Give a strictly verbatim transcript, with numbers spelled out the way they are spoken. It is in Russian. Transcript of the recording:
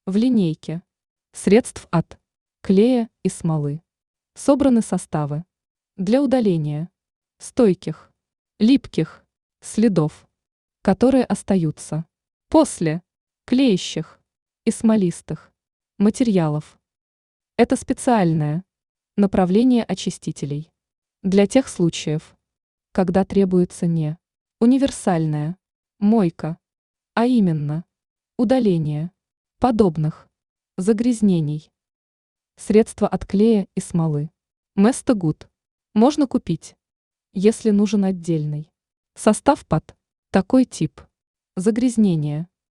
В линейке средств от клея и смолы собраны составы для удаления стойких, липких следов, которые остаются после клеящих и смолистых материалов. Это специальное направление очистителей для тех случаев, когда требуется не универсальная мойка, а именно удаление подобных загрязнений. Средства от клея и смолы Место Гуд можно купить, если нужен отдельный состав под такой тип загрязнения.